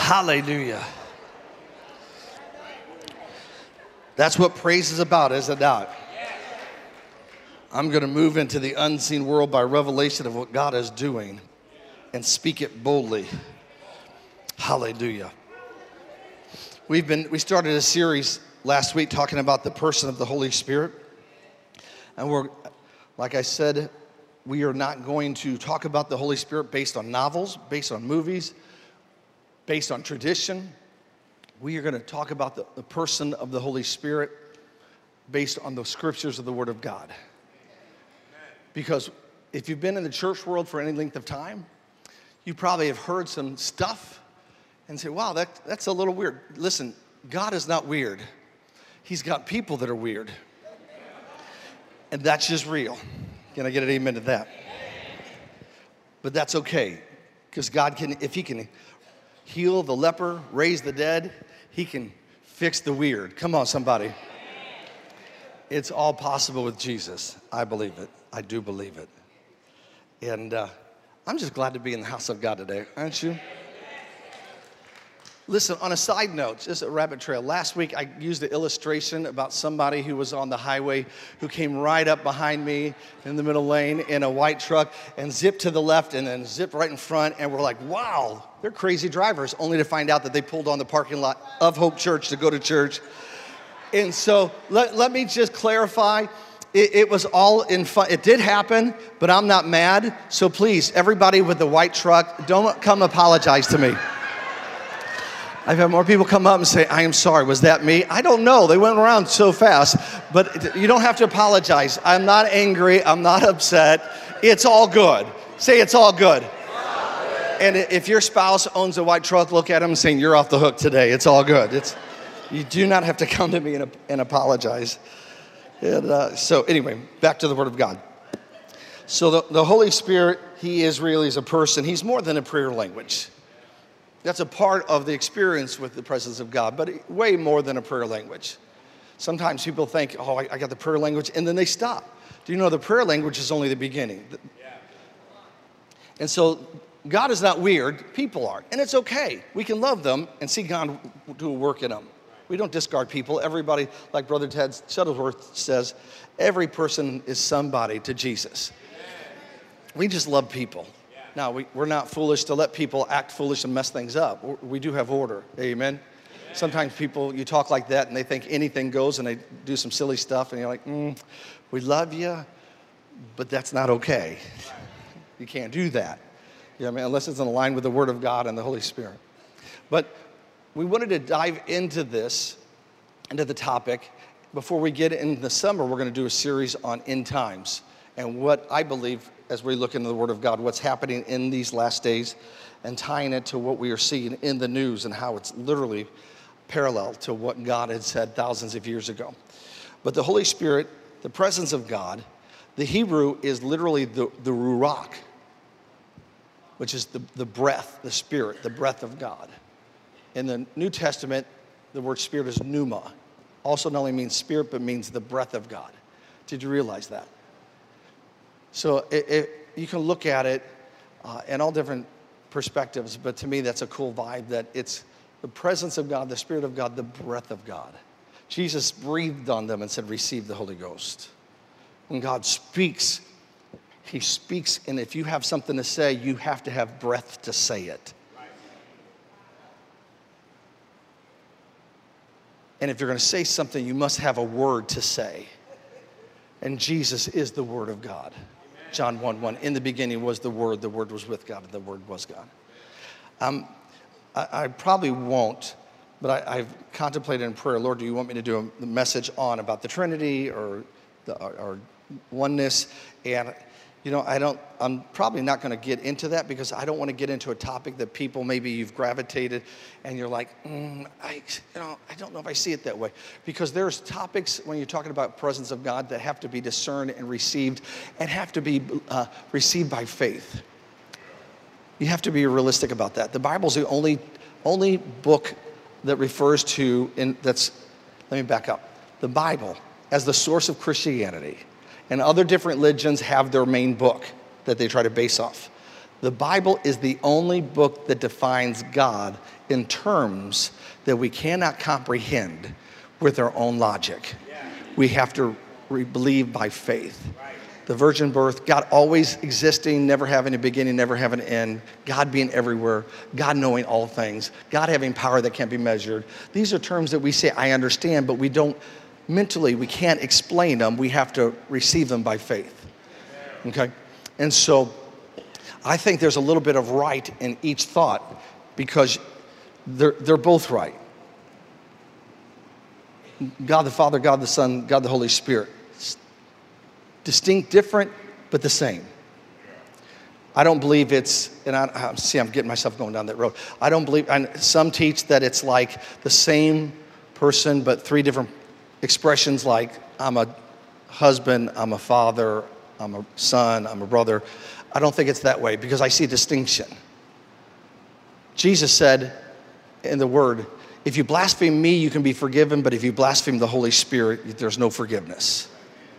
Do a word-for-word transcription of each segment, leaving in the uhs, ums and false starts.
Hallelujah. That's what praise is about, is it not? I'm going to move into the unseen world by revelation of what God is doing and speak it boldly. Hallelujah. We've been, we started a series last week talking about the person of the Holy Spirit. And we're, like I said, we are not going to talk about the Holy Spirit based on novels, based on movies, based on tradition. We are going to talk about the, the person of the Holy Spirit based on the scriptures of the Word of God. Because if you've been in the church world for any length of time, you probably have heard some stuff and say, wow, that, that's a little weird. Listen, God is not weird. He's got people that are weird. And that's just real. Can I get an amen to that? But that's okay, because God can, if he can heal the leper, raise the dead, he can fix the weird. Come on, somebody. It's all possible with Jesus. I believe it. I do believe it. And uh, I'm just glad to be in the house of God today, aren't you? Listen, on a side note, just a rabbit trail. Last week, I used the illustration about somebody who was on the highway who came right up behind me in the middle lane in a white truck and zipped to the left and then zipped right in front. And we're like, wow, they're crazy drivers, only to find out that they pulled on the parking lot of Hope Church to go to church. And so let, let me just clarify. It, it was all in fun. It did happen, but I'm not mad. So please, everybody with the white truck, don't come apologize to me. I've had more people come up and say, I am sorry, was that me? I don't know, they went around so fast, but you don't have to apologize. I'm not angry, I'm not upset, it's all good. Say it's all good. All good. And if your spouse owns a white truck, look at him and say, you're off the hook today, it's all good. It's, you do not have to come to me and, and apologize. And uh, so anyway, back to the Word of God. So the, the Holy Spirit, he is really as a person, he's more than a prayer language. That's a part of the experience with the presence of God, but way more than a prayer language. Sometimes people think, oh, I, I got the prayer language, and then they stop. Do you know the prayer language is only the beginning? Yeah. And so God is not weird, people are. And it's okay. We can love them and see God do a work in them. We don't discard people. Everybody, like Brother Ted Shuttleworth says, every person is somebody to Jesus. We just love people. Now, we, we're not foolish to let people act foolish and mess things up. We do have order, amen? Amen? Sometimes people, you talk like that and they think anything goes and they do some silly stuff and you're like, mm, we love you, but that's not okay. You can't do that, you know what I mean? Unless it's in line with the Word of God and the Holy Spirit. But we wanted to dive into this, into the topic. Before we get in the summer, we're going to do a series on end times and what I believe as we look into the Word of God, what's happening in these last days and tying it to what we are seeing in the news and how it's literally parallel to what God had said thousands of years ago. But the Holy Spirit, the presence of God, the Hebrew is literally the, the ruach, which is the, the breath, the spirit, the breath of God. In the New Testament, the word spirit is pneuma. Also not only means spirit, but means the breath of God. Did you realize that? So it, it, you can look at it uh, in all different perspectives, but to me that's a cool vibe that it's the presence of God, the Spirit of God, the breath of God. Jesus breathed on them and said, receive the Holy Ghost. When God speaks, he speaks, and if you have something to say, you have to have breath to say it. And if you're going to say something, you must have a word to say. And Jesus is the Word of God. John one one, in the beginning was the Word, the Word was with God, and the Word was God. Um, I, I probably won't, but I, I've contemplated in prayer, Lord, do you want me to do a message on about the Trinity or, the, or, or oneness? And, you know, I don't, I'm probably not going to get into that because I don't want to get into a topic that people, maybe you've gravitated and you're like, mm, I, you know, I don't know if I see it that way. Because there's topics when you're talking about presence of God that have to be discerned and received and have to be uh, received by faith. You have to be realistic about that. The Bible's the only, only book that refers to, in, that's, let me back up. The Bible as the source of Christianity. And other different religions have their main book that they try to base off. The Bible is the only book that defines God in terms that we cannot comprehend with our own logic. We have to re- believe by faith. The virgin birth, God always existing, never having a beginning, never having an end, God being everywhere, God knowing all things, God having power that can't be measured. These are terms that we say, I understand, but we don't, mentally, we can't explain them. We have to receive them by faith, okay? And so I think there's a little bit of right in each thought because they're, they're both right. God the Father, God the Son, God the Holy Spirit. Distinct, different, but the same. I don't believe it's, and I, I see I'm getting myself going down that road. I don't believe, and some teach that it's like the same person, but three different expressions like I'm a husband, I'm a father, I'm a son, I'm a brother. I don't think it's that way because I see a distinction. Jesus said in the word, if you blaspheme me, you can be forgiven, but if you blaspheme the Holy Spirit, there's no forgiveness.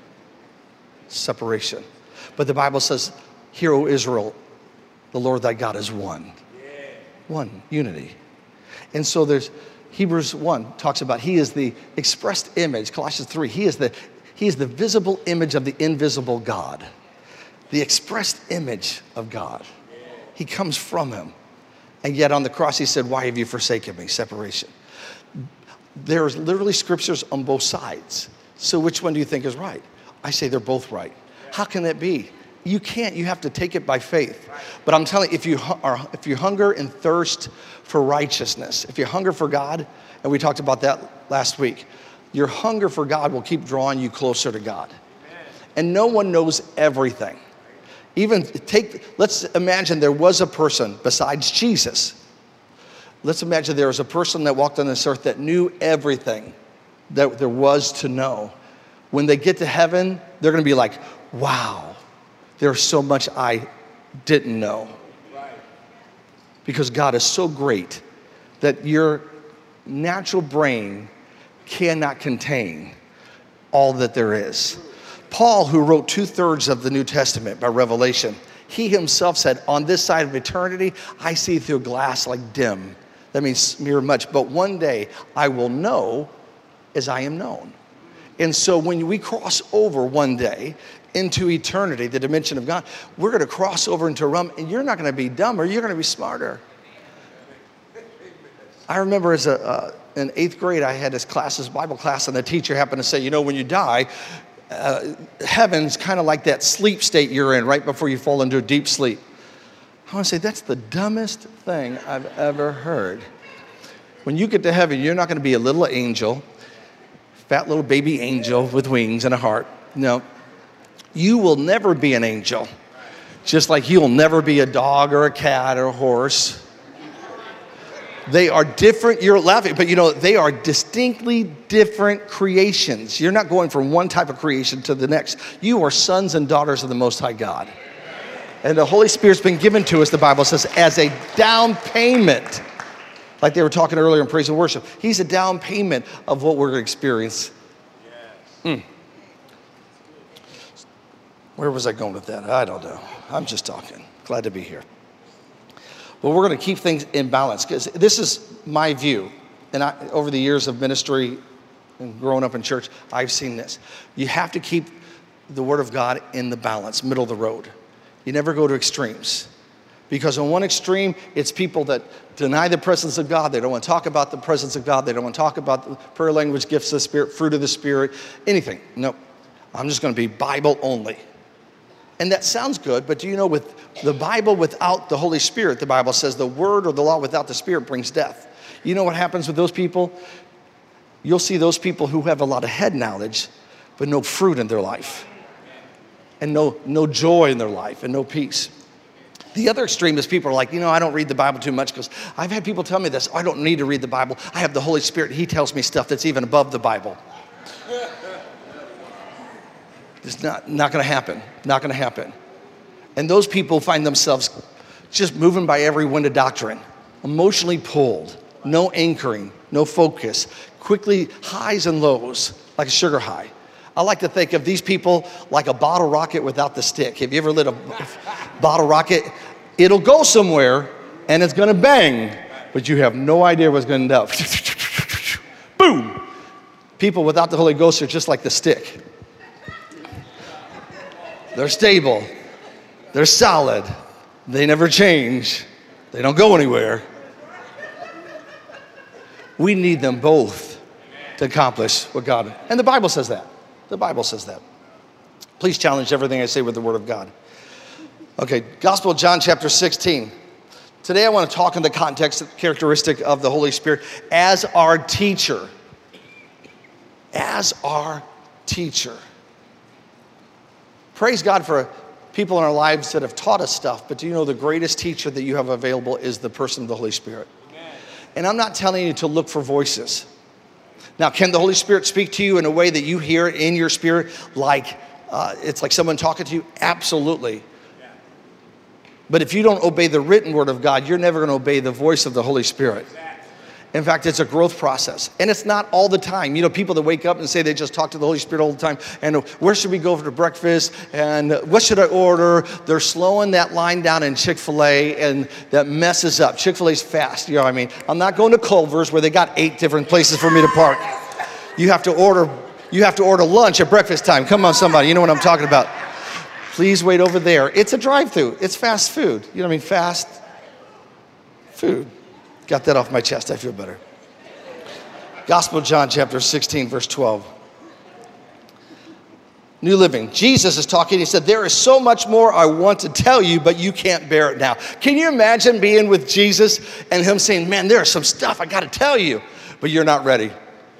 Separation. But the Bible says, hear, O Israel, the Lord thy God is one. One, unity. And so there's, Hebrews one talks about he is the expressed image, Colossians three, he is the, he is the visible image of the invisible God. The expressed image of God. He comes from him. And yet on the cross he said, why have you forsaken me? Separation. There's literally scriptures on both sides. So which one do you think is right? I say they're both right. How can that be? You can't. You have to take it by faith. But I'm telling you, if you are, if you hunger and thirst for righteousness, if you hunger for God, and we talked about that last week, your hunger for God will keep drawing you closer to God. And no one knows everything. Even take, let's imagine there was a person besides Jesus. Let's imagine there was a person that walked on this earth that knew everything that there was to know. When they get to heaven, they're going to be like, wow, there's so much I didn't know. Because God is so great that your natural brain cannot contain all that there is. Paul, who wrote two-thirds of the New Testament by revelation, he himself said, on this side of eternity, I see through glass like dim. That means mirror much. But one day I will know as I am known. And so when we cross over one day into eternity, the dimension of God, we're going to cross over into a realm, and you're not going to be dumber, you're going to be smarter. I remember as a, uh, in eighth grade, I had this class, this Bible class, and the teacher happened to say, you know, when you die, uh, heaven's kind of like that sleep state you're in right before you fall into a deep sleep. I want to say, that's the dumbest thing I've ever heard. When you get to heaven, you're not going to be a little angel, fat little baby angel with wings and a heart. No, you will never be an angel. Just like you'll never be a dog or a cat or a horse. They are different. You're laughing, but you know, they are distinctly different creations. You're not going from one type of creation to the next. You are sons and daughters of the Most High God. And the Holy Spirit's been given to us, the Bible says, as a down payment. Like they were talking earlier in praise and worship. He's a down payment of what we're going to experience. Mm. Where was I going with that? I don't know. I'm just talking. Glad to be here. But we're going to keep things in balance because this is my view. And I, over the years of ministry and growing up in church, I've seen this. You have to keep the Word of God in the balance, middle of the road. You never go to extremes. Because on one extreme, it's people that deny the presence of God. They don't want to talk about the presence of God. They don't want to talk about the prayer language, gifts of the Spirit, fruit of the Spirit, anything. No, I'm just going to be Bible only. And that sounds good, but do you know with the Bible without the Holy Spirit, the Bible says the word or the law without the Spirit brings death. You know what happens with those people? You'll see those people who have a lot of head knowledge, but no fruit in their life. And no, no joy in their life and no peace. The other extreme is people are like, you know, I don't read the Bible too much because I've had people tell me this. I don't need to read the Bible. I have the Holy Spirit. He tells me stuff that's even above the Bible. It's not, not going to happen. Not going to happen. And those people find themselves just moving by every wind of doctrine, emotionally pulled, no anchoring, no focus, quickly highs and lows, like a sugar high. I like to think of these people like a bottle rocket without the stick. Have you ever lit a bottle rocket? It'll go somewhere, and it's gonna bang, but you have no idea what's gonna end up. Boom! People without the Holy Ghost are just like the stick. They're stable, they're solid, they never change, they don't go anywhere. We need them both to accomplish what God, and the Bible says that. The Bible says that. Please challenge everything I say with the Word of God. Okay, Gospel of John chapter sixteen. Today I want to talk in the context, characteristic of the Holy Spirit as our teacher. As our teacher. Praise God for people in our lives that have taught us stuff, but do you know the greatest teacher that you have available is the person of the Holy Spirit? Amen. And I'm not telling you to look for voices. Now, can the Holy Spirit speak to you in a way that you hear it in your spirit, like uh, it's like someone talking to you? Absolutely. But if you don't obey the written word of God, you're never going to obey the voice of the Holy Spirit. In fact, it's a growth process. And it's not all the time. You know, people that wake up and say they just talk to the Holy Spirit all the time. And where should we go for breakfast? And what should I order? They're slowing that line down in Chick-fil-A, and that messes up. Chick-fil-A's fast, you know what I mean? I'm not going to Culver's where they got eight different places for me to park. You have to order, you have to order lunch at breakfast time. Come on, somebody, you know what I'm talking about. Please wait over there. It's a drive-through. It's fast food. You know what I mean? Fast food. Got that off my chest. I feel better. Gospel of John chapter sixteen, verse twelve. New Living. Jesus is talking. He said, there is so much more I want to tell you, but you can't bear it now. Can you imagine being with Jesus and him saying, man, there's some stuff I got to tell you, but you're not ready.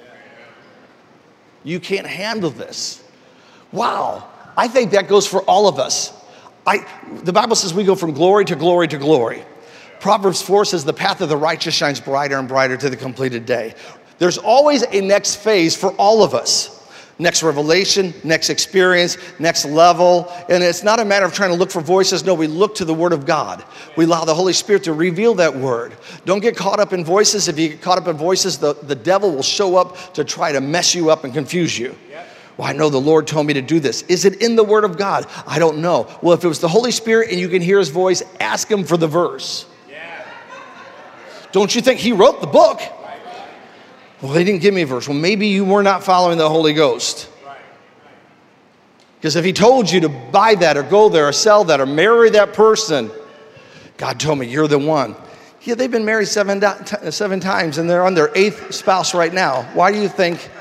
You can't handle this. Wow. I think that goes for all of us. I, the Bible says we go from glory to glory to glory. Proverbs four says the path of the righteous shines brighter and brighter to the completed day. There's always a next phase for all of us. Next revelation, next experience, next level. And it's not a matter of trying to look for voices. No, we look to the Word of God. We allow the Holy Spirit to reveal that Word. Don't get caught up in voices. If you get caught up in voices, the, the devil will show up to try to mess you up and confuse you. Well, I know the Lord told me to do this. Is it in the Word of God? I don't know. Well, if it was the Holy Spirit and you can hear his voice, ask him for the verse. Yeah. Don't you think he wrote the book? Well, they didn't give me a verse. Well, maybe you were not following the Holy Ghost. Because if he told you to buy that or go there or sell that or marry that person, God told me you're the one. Yeah, they've been married seven, seven times and they're on their eighth spouse right now. Why do you think?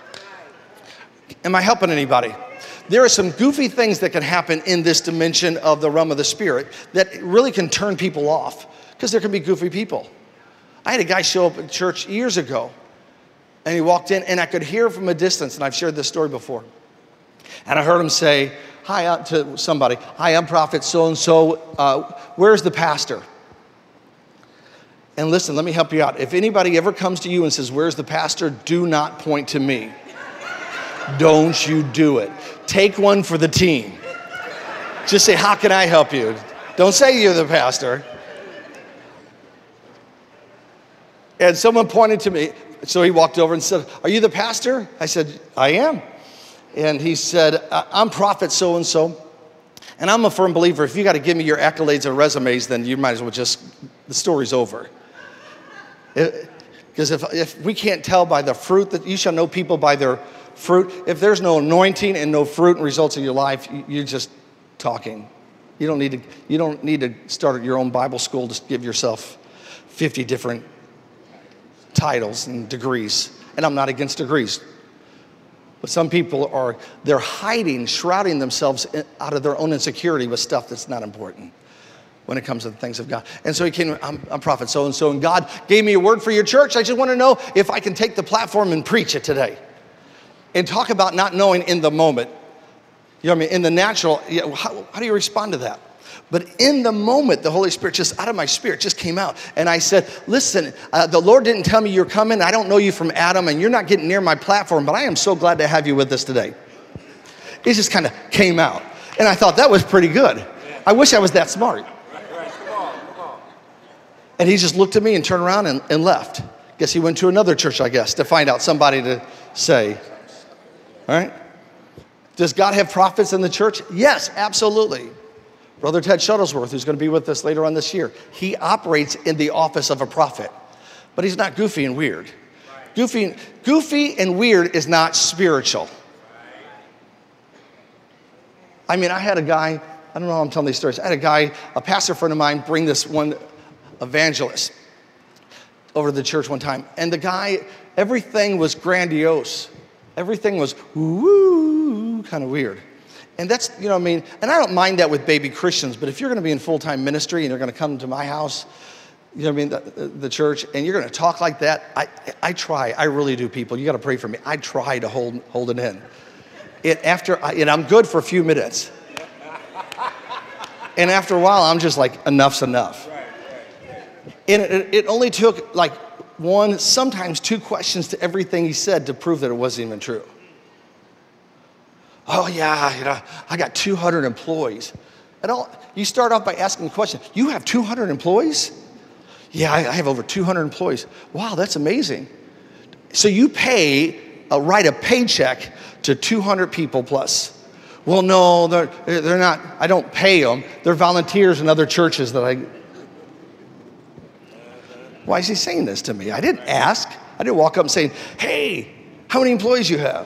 Am I helping anybody? There are some goofy things that can happen in this dimension of the realm of the Spirit that really can turn people off, because there can be goofy people. I had a guy show up at church years ago, and he walked in, and I could hear from a distance, and I've shared this story before, and I heard him say, hi, uh, to somebody, hi, I'm prophet so-and-so, uh, where's the pastor? And listen, let me help you out. If anybody ever comes to you and says, where's the pastor, do not point to me. Don't you do it. Take one for the team. Just say, how can I help you? Don't say you're the pastor. And someone pointed to me, so he walked over and said, are you the pastor? I said, I am. And he said, I'm prophet so-and-so, and I'm a firm believer, if you got to give me your accolades or resumes, then you might as well just, the story's over. Because if, if we can't tell by the fruit, that you shall know people by their fruit. If there's no anointing and no fruit and results in your life, you're just talking. You don't need to, you don't need to start your own Bible school to give yourself fifty different titles and degrees. And I'm not against degrees. But some people are, they're hiding, shrouding themselves out of their own insecurity with stuff that's not important when it comes to the things of God. And so he came, I'm, I'm prophet so-and-so, and God gave me a word for your church. I just want to know if I can take the platform and preach it today. And talk about not knowing in the moment. You know what I mean? In the natural, you know, how, how do you respond to that? But in the moment, the Holy Spirit just out of my spirit just came out. And I said, listen, uh, the Lord didn't tell me you're coming. I don't know you from Adam, and you're not getting near my platform, but I am so glad to have you with us today. It just kind of came out. And I thought that was pretty good. I wish I was that smart. And he just looked at me and turned around and, and left. Guess he went to another church, I guess, to find out somebody to say. All right? Does God have prophets in the church? Yes, absolutely. Brother Ted Shuttlesworth, who's going to be with us later on this year, he operates in the office of a prophet, but he's not goofy and weird. Goofy, goofy and weird is not spiritual. I mean, I had a guy, I don't know how I'm telling these stories. I had a guy, a pastor friend of mine, bring this one evangelist over to the church one time. And the guy, everything was grandiose. Everything was woo, kind of weird. And that's, you know what I mean? And I don't mind that with baby Christians, but if you're going to be in full-time ministry and you're going to come to my house, you know what I mean, the, the church, and you're going to talk like that, I, I try, I really do, people. You got to pray for me. I try to hold, hold it in. It, after, I, and I'm good for a few minutes. And after a while, I'm just like, enough's enough. And it, it only took like one, sometimes two questions to everything he said to prove that it wasn't even true. Oh yeah, you know, I got two hundred employees. And all, you start off by asking the question, you have two hundred employees? Yeah, I, I have over two hundred employees. Wow, that's amazing. So you pay, uh, write a paycheck to two hundred people plus. Well, no, they're, they're not, I don't pay them. They're volunteers in other churches that I, why is he saying this to me? I didn't ask. I didn't walk up and say, hey, how many employees you have?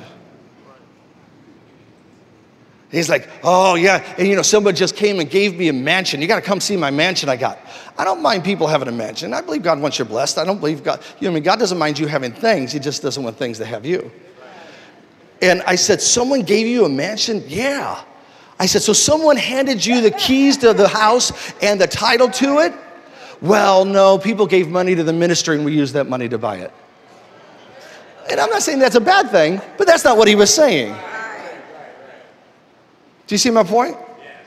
He's like, oh yeah, and you know, somebody just came and gave me a mansion. You gotta come see my mansion I got. I don't mind people having a mansion. I believe God wants you blessed. I don't believe God, you know, I mean, God doesn't mind you having things. He just doesn't want things to have you. And I said, someone gave you a mansion? Yeah. I said, so someone handed you the keys to the house and the title to it? Well, no, people gave money to the ministry and we used that money to buy it. And I'm not saying that's a bad thing, but that's not what he was saying. Do you see my point?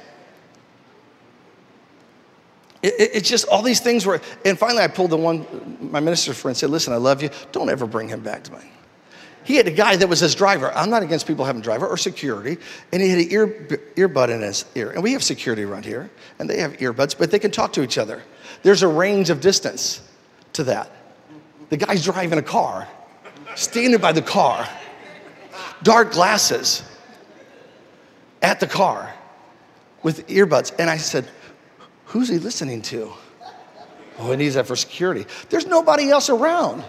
It, it, it's just all these things were, and finally I pulled the one, my minister friend said, listen, I love you. Don't ever bring him back to me. He had a guy that was his driver. I'm not against people having a driver or security. And he had an ear, earbud in his ear. And we have security around here. And they have earbuds, but they can talk to each other. There's a range of distance to that. The guy's driving a car, standing by the car, dark glasses at the car with earbuds. And I said, who's he listening to? Oh, he needs that for security. There's nobody else around.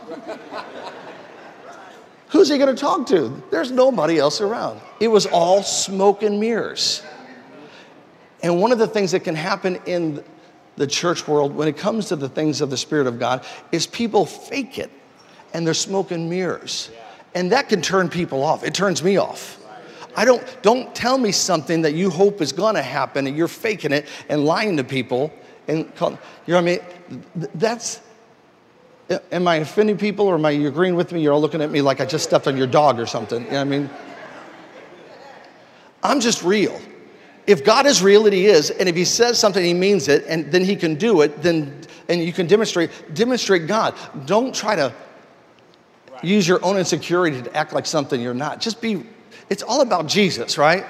Who's he going to talk to? There's nobody else around. It was all smoke and mirrors. And one of the things that can happen in the church world when it comes to the things of the Spirit of God is people fake it, and they're smoke and mirrors. And that can turn people off. It turns me off. I don't, don't tell me something that you hope is going to happen, and you're faking it and lying to people. And call, you know what I mean? That's... Am I offending people, or am I, you agreeing with me? You're all looking at me like I just stepped on your dog or something. You know what I mean? I'm just real. If God is real, and he is, and if he says something, he means it, and then he can do it, then, and you can demonstrate, demonstrate God. Don't try to use your own insecurity to act like something you're not. Just be, it's all about Jesus, right?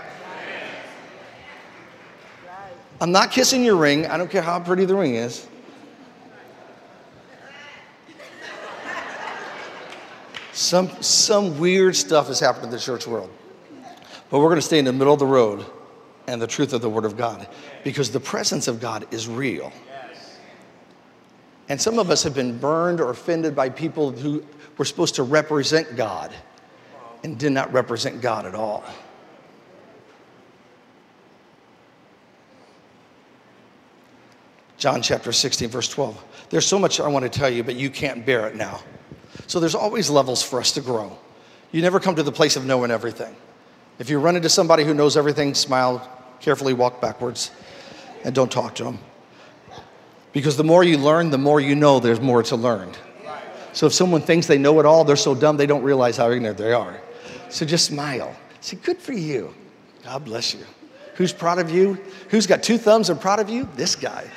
I'm not kissing your ring. I don't care how pretty the ring is. Some, some weird stuff has happened in the church world. But we're going to stay in the middle of the road and the truth of the Word of God, because the presence of God is real. And some of us have been burned or offended by people who were supposed to represent God and did not represent God at all. John chapter sixteen, verse twelve. There's so much I want to tell you, but you can't bear it now. So there's always levels for us to grow. You never come to the place of knowing everything. If you run into somebody who knows everything, smile, carefully walk backwards, and don't talk to them. Because the more you learn, the more you know there's more to learn. So if someone thinks they know it all, they're so dumb they don't realize how ignorant they are. So just smile. Say, good for you. God bless you. Who's proud of you? Who's got two thumbs and proud of you? This guy.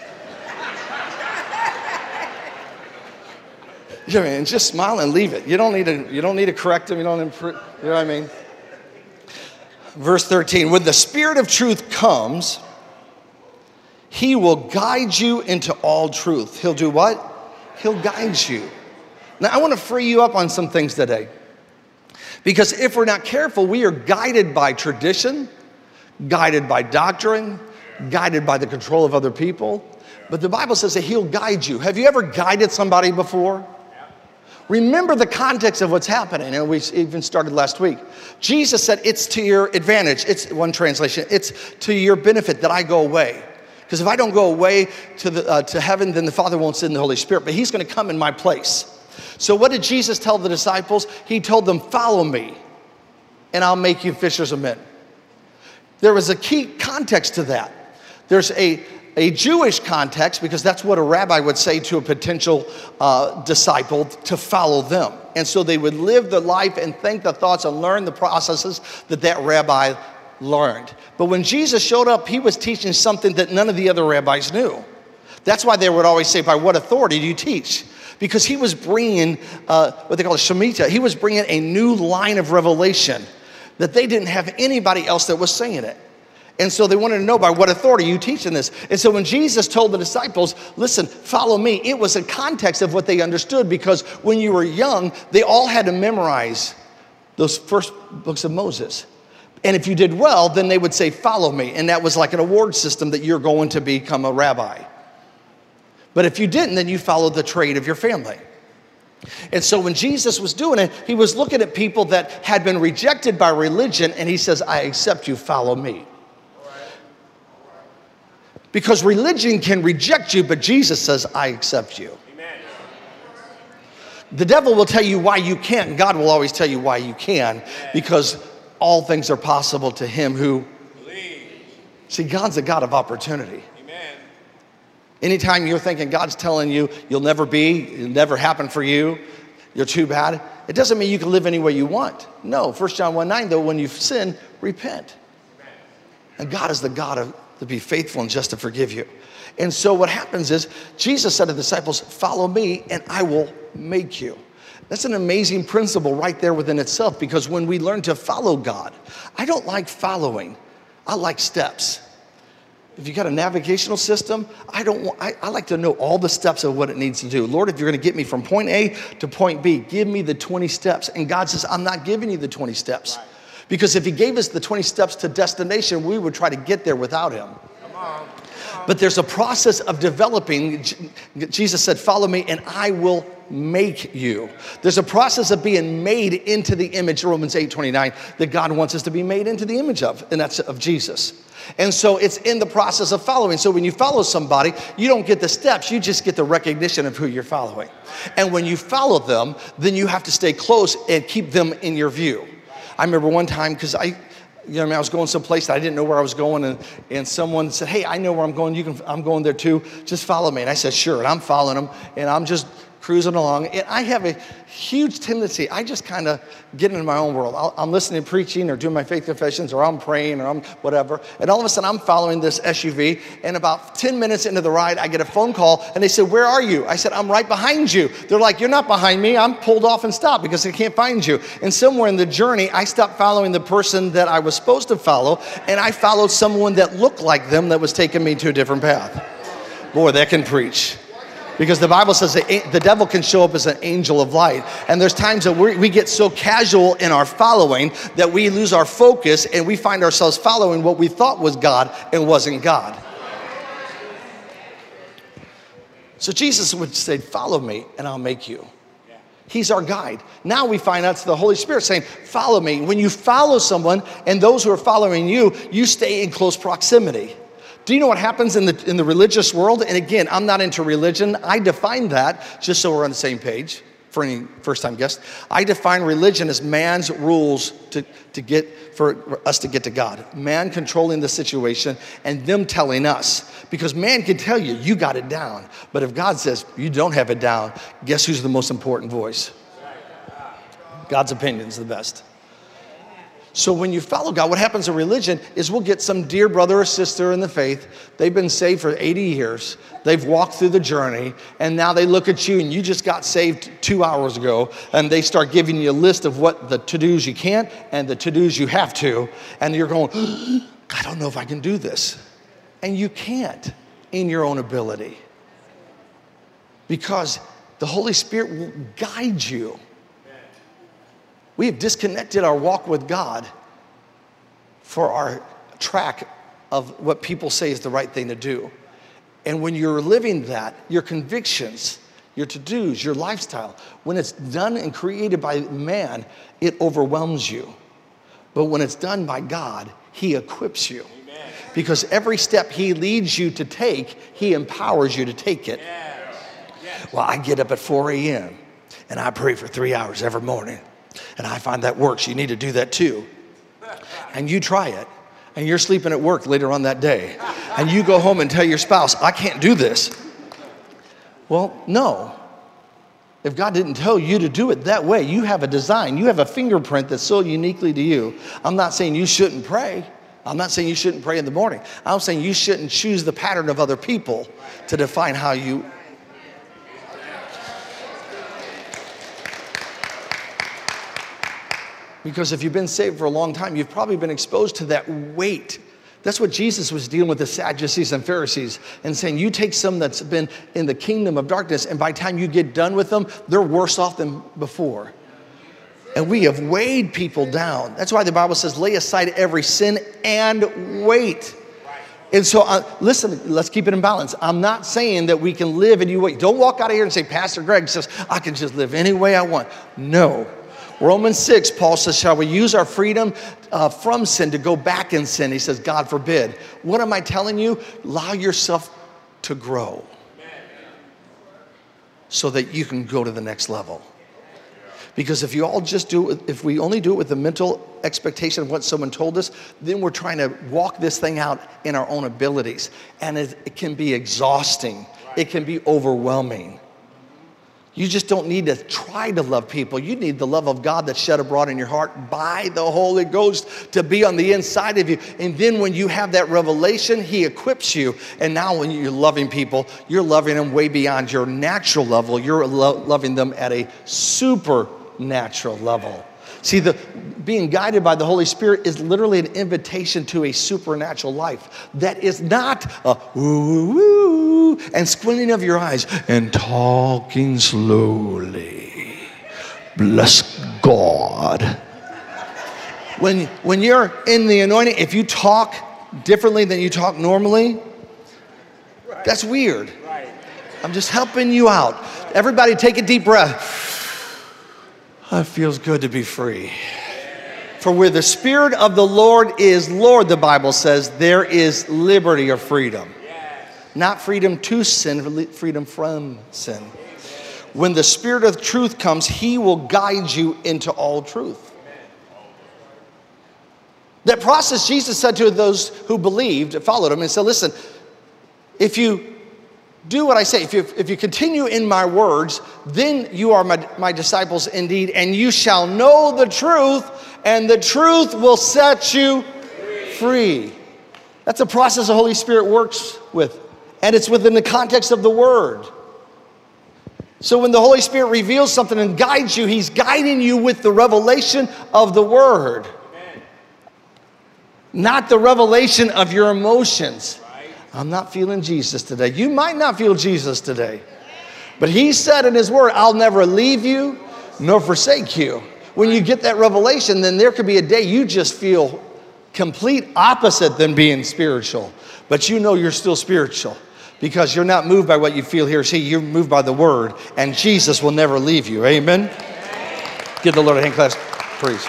You know what I mean? Just smile and leave it. You don't need to, you don't need to correct them. You don't improve, you know what I mean? Verse thirteen, when the Spirit of truth comes, he will guide you into all truth. He'll do what? He'll guide you. Now, I want to free you up on some things today. Because if we're not careful, we are guided by tradition, guided by doctrine, guided by the control of other people. But the Bible says that he'll guide you. Have you ever guided somebody before? Remember the context of what's happening, and we even started last week. Jesus said, it's to your advantage. It's one translation. It's to your benefit that I go away. Because if I don't go away to, the, uh, to heaven, then the Father won't send the Holy Spirit, but he's going to come in my place. So what did Jesus tell the disciples? He told them, follow me, and I'll make you fishers of men. There was a key context to that. There's a A Jewish context, because that's what a rabbi would say to a potential uh, disciple, to follow them. And so they would live the life and think the thoughts and learn the processes that that rabbi learned. But when Jesus showed up, he was teaching something that none of the other rabbis knew. That's why they would always say, by what authority do you teach? Because he was bringing uh, what they call a Shemitah. He was bringing a new line of revelation that they didn't have anybody else that was saying it. And so they wanted to know, by what authority are you teaching this? And so when Jesus told the disciples, listen, follow me, it was a context of what they understood, because when you were young, they all had to memorize those first books of Moses. And if you did well, then they would say, follow me. And that was like an award system that you're going to become a rabbi. But if you didn't, then you followed the trade of your family. And so when Jesus was doing it, he was looking at people that had been rejected by religion, and he says, I accept you, follow me. Because religion can reject you, but Jesus says, I accept you. Amen. The devil will tell you why you can't. God will always tell you why you can. Amen. Because all things are possible to him who believes. See, God's a God of opportunity. Amen. Anytime you're thinking God's telling you you'll never be, it'll never happen for you, you're too bad, it doesn't mean you can live any way you want. No, First John one nine, though, when you sin, repent. Amen. And God is the God of to be faithful and just to forgive you. And so what happens is, Jesus said to the disciples, follow me and I will make you. That's an amazing principle right there within itself, because when we learn to follow God, I don't like following, I like steps. If you got a navigational system, I don't want, I, I like to know all the steps of what it needs to do. Lord, if you're gonna get me from point A to point B, give me the twenty steps. And God says, I'm not giving you the twenty steps. Right. Because if he gave us the twenty steps to destination, we would try to get there without him. Come on, come on. But there's a process of developing. Jesus said, follow me and I will make you. There's a process of being made into the image, Romans eight twenty-nine, that God wants us to be made into the image of, and that's of Jesus. And so it's in the process of following. So when you follow somebody, you don't get the steps, you just get the recognition of who you're following. And when you follow them, then you have to stay close and keep them in your view. I remember one time, because I, you know, I, mean, I was going someplace that I didn't know where I was going, and, and someone said, hey, I know where I'm going. You can, I'm going there too. Just follow me. And I said, sure. And I'm following them, and I'm just cruising along. And I have a huge tendency, I just kind of get into my own world. I'll, I'm listening to preaching or doing my faith confessions, or I'm praying, or I'm whatever. And all of a sudden, I'm following this S U V. And about ten minutes into the ride, I get a phone call, and they said, where are you? I said, I'm right behind you. They're like, you're not behind me. I'm pulled off and stopped because they can't find you. And somewhere in the journey, I stopped following the person that I was supposed to follow, and I followed someone that looked like them that was taking me to a different path. Boy, that can preach. Because the Bible says that the devil can show up as an angel of light. And there's times that we we get so casual in our following that we lose our focus, and we find ourselves following what we thought was God and wasn't God. So Jesus would say, follow me and I'll make you. He's our guide. Now we find out it's the Holy Spirit saying, follow me. When you follow someone and those who are following you, you stay in close proximity. Do you know what happens in the, in the religious world? And again, I'm not into religion. I define that, just so we're on the same page, for any first-time guests. I define religion as man's rules to, to get, for us to get to God. Man controlling the situation and them telling us. Because man can tell you, you got it down. But if God says, you don't have it down, guess who's the most important voice? God's opinion is the best. So when you follow God, what happens in religion is we'll get some dear brother or sister in the faith. They've been saved for eighty years. They've walked through the journey, and now they look at you, and you just got saved two hours ago, and they start giving you a list of what the to-dos you can't and the to-dos you have to, and you're going, I don't know if I can do this. And you can't in your own ability, because the Holy Spirit will guide you. We have disconnected our walk with God for our track of what people say is the right thing to do. And when you're living that, your convictions, your to-dos, your lifestyle, when it's done and created by man, it overwhelms you. But when it's done by God, he equips you. Amen. Because every step he leads you to take, he empowers you to take it. Yes. Yes. Well, I get up at four a.m. and I pray for three hours every morning. And I find that works. You need to do that too. And you try it. And you're sleeping at work later on that day. And you go home and tell your spouse, I can't do this. Well, no. If God didn't tell you to do it that way, you have a design. You have a fingerprint that's so uniquely to you. I'm not saying you shouldn't pray. I'm not saying you shouldn't pray in the morning. I'm saying you shouldn't choose the pattern of other people to define how you. Because if you've been saved for a long time, you've probably been exposed to that weight. That's what Jesus was dealing with the Sadducees and Pharisees and saying, you take some that's been in the kingdom of darkness, and by the time you get done with them, they're worse off than before. And we have weighed people down. That's why the Bible says, lay aside every sin and weight. And so, uh, listen, let's keep it in balance. I'm not saying that we can live and you wait. Don't walk out of here and say, Pastor Greg says, I can just live any way I want. No. Romans six, Paul says, shall we use our freedom uh, from sin to go back in sin? He says, God forbid. What am I telling you? Allow yourself to grow so that you can go to the next level. Because if you all just do it, if we only do it with the mental expectation of what someone told us, then we're trying to walk this thing out in our own abilities. And it, it can be exhausting. It can be overwhelming. You just don't need to try to love people. You need the love of God that's shed abroad in your heart by the Holy Ghost to be on the inside of you. And then when you have that revelation, he equips you. And now when you're loving people, you're loving them way beyond your natural level. You're lo- loving them at a supernatural level. See, the being guided by the Holy Spirit is literally an invitation to a supernatural life that is not a woo woo and squinting of your eyes and talking slowly. Bless God. When, when you're in the anointing, if you talk differently than you talk normally, that's weird. I'm just helping you out. Everybody take a deep breath. It feels good to be free. For where the Spirit of the Lord is Lord, the Bible says, there is liberty or freedom. Not freedom to sin, freedom from sin. When the Spirit of truth comes, he will guide you into all truth. That process, Jesus said to those who believed, followed him, and said, listen, if you do what I say, if you, if you continue in my words, then you are my, my disciples indeed, and you shall know the truth, and the truth will set you free. free. That's a process the Holy Spirit works with, and it's within the context of the Word. So when the Holy Spirit reveals something and guides you, he's guiding you with the revelation of the Word. Amen. Not the revelation of your emotions. I'm not feeling Jesus today. You might not feel Jesus today. But he said in his word, I'll never leave you nor forsake you. When you get that revelation, then there could be a day you just feel complete opposite than being spiritual. But you know you're still spiritual because you're not moved by what you feel here. See, you're moved by the word, and Jesus will never leave you. Amen? Give the Lord a hand clap, please.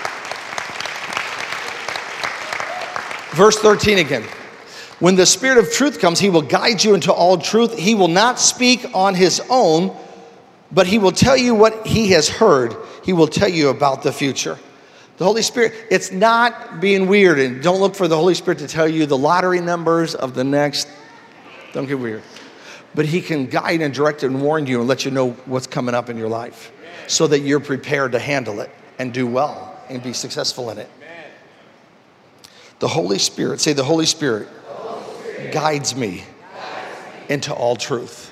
Verse thirteen again. When the Spirit of truth comes, he will guide you into all truth. He will not speak on his own, but he will tell you what he has heard. He will tell you about the future. The Holy Spirit, it's not being weird, and don't look for the Holy Spirit to tell you the lottery numbers of the next. Don't get weird. But he can guide and direct and warn you and let you know what's coming up in your life so that you're prepared to handle it and do well and be successful in it. The Holy Spirit, say the Holy Spirit. Guides me into all truth.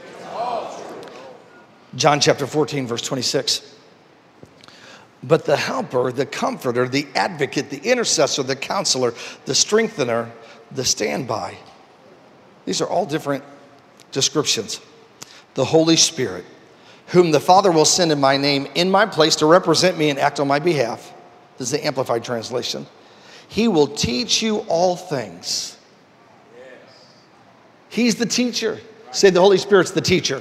John chapter fourteen, verse twenty-six. But the helper, the comforter, the advocate, the intercessor, the counselor, the strengthener, the standby. These are all different descriptions. The Holy Spirit, whom the Father will send in my name, in my place to represent me and act on my behalf. This is the Amplified Translation. He will teach you all things He's the teacher. Say the Holy Spirit's the teacher.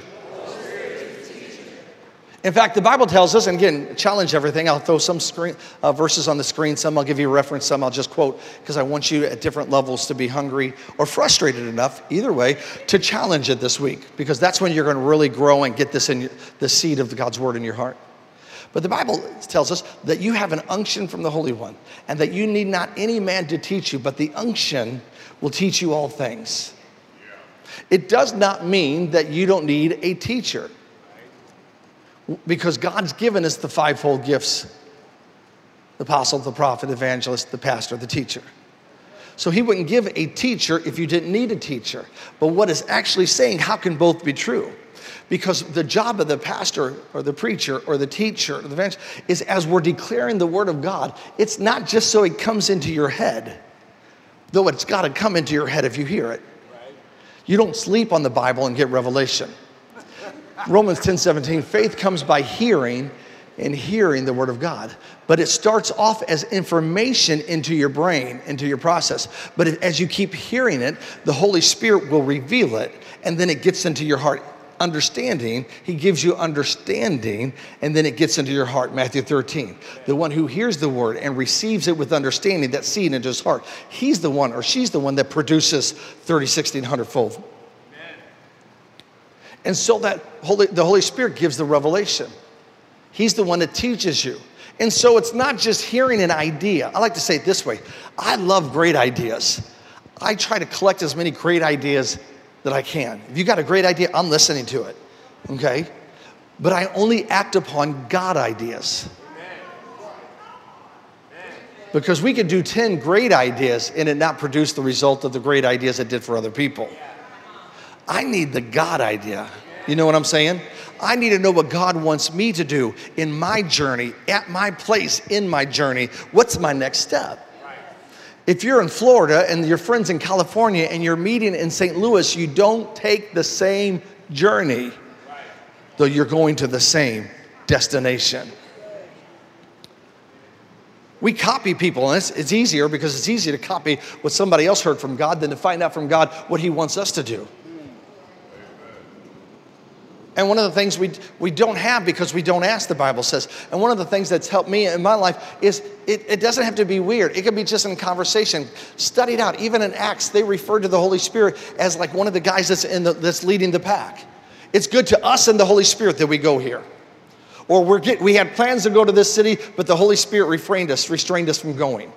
In fact, the Bible tells us, and again, challenge everything. I'll throw some screen, uh, verses on the screen. Some I'll give you a reference. Some I'll just quote because I want you at different levels to be hungry or frustrated enough, either way, to challenge it this week. Because that's when you're going to really grow and get this in your, the seed of God's word in your heart. But the Bible tells us that you have an unction from the Holy One and that you need not any man to teach you, but the unction will teach you all things. It does not mean that you don't need a teacher. Because God's given us the fivefold gifts: the apostle, the prophet, evangelist, the pastor, the teacher. So he wouldn't give a teacher if you didn't need a teacher. But what is actually saying, how can both be true? Because the job of the pastor or the preacher or the teacher or the evangelist is, as we're declaring the word of God, it's not just so it comes into your head, though it's got to come into your head if you hear it. You don't sleep on the Bible and get revelation. Romans ten seventeen, faith comes by hearing and hearing the word of God. But it starts off as information into your brain, into your process. But as you keep hearing it, the Holy Spirit will reveal it, and then it gets into your heart. Understanding, he gives you understanding, and then it gets into your heart. Matthew thirteen, the one who hears the word and receives it with understanding, that seed into his heart, he's the one, or she's the one that produces thirty, sixty, and one hundred fold. And so that Holy, the Holy Spirit gives the revelation. He's the one that teaches you. And so it's not just hearing an idea. I like to say it this way. I love great ideas. I try to collect as many great ideas that I can. If you got a great idea, I'm listening to it, okay? But I only act upon God ideas. Because we could do ten great ideas and it not produce the result of the great ideas it did for other people. I need the God idea. You know what I'm saying? I need to know what God wants me to do in my journey, at my place in my journey. What's my next step? If you're in Florida and your friend's in California and you're meeting in Saint Louis, you don't take the same journey, though you're going to the same destination. We copy people, and it's, it's easier because it's easier to copy what somebody else heard from God than to find out from God what he wants us to do. And one of the things we, we don't have because we don't ask, the Bible says. And one of the things that's helped me in my life is it, it doesn't have to be weird. It can be just in conversation. Study it out. Even in Acts, they refer to the Holy Spirit as like one of the guys that's, in the, that's leading the pack. It's good to us and the Holy Spirit that we go here. Or we're get, we had plans to go to this city, but the Holy Spirit refrained us, restrained us from going.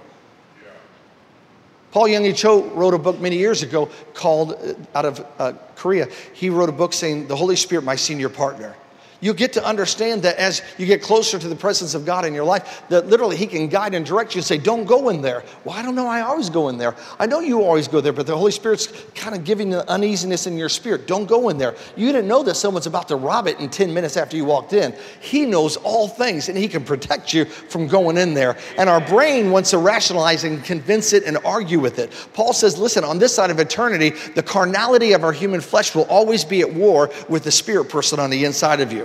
Paul Young-E Cho wrote a book many years ago called, uh, out of uh, Korea, he wrote a book saying, the Holy Spirit, my senior partner. You get to understand that as you get closer to the presence of God in your life, that literally he can guide and direct you and say, don't go in there. Well, I don't know, I always go in there. I know you always go there, but the Holy Spirit's kind of giving you uneasiness in your spirit. Don't go in there. You didn't know that someone's about to rob it in ten minutes after you walked in. He knows all things, and he can protect you from going in there. And our brain wants to rationalize and convince it and argue with it. Paul says, listen, on this side of eternity, the carnality of our human flesh will always be at war with the spirit person on the inside of you.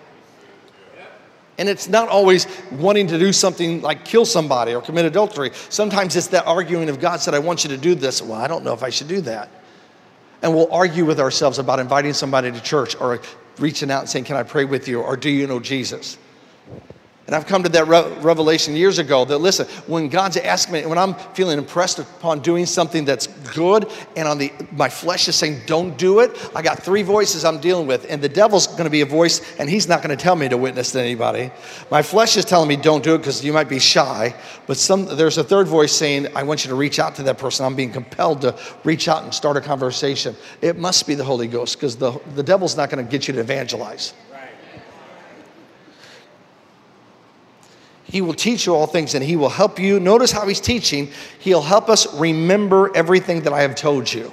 And it's not always wanting to do something like kill somebody or commit adultery. Sometimes it's that arguing of God said, I want you to do this. Well, I don't know if I should do that. And we'll argue with ourselves about inviting somebody to church or reaching out and saying, can I pray with you? Or do you know Jesus? And I've come to that re- revelation years ago that, listen, when God's asking me, when I'm feeling impressed upon doing something that's good, and on the my flesh is saying, don't do it, I got three voices I'm dealing with, and the devil's going to be a voice, and he's not going to tell me to witness to anybody. My flesh is telling me, don't do it because you might be shy, but some there's a third voice saying, I want you to reach out to that person. I'm being compelled to reach out and start a conversation. It must be the Holy Ghost because the, the devil's not going to get you to evangelize. He will teach you all things, and he will help you. Notice how he's teaching. He'll help us remember everything that I have told you.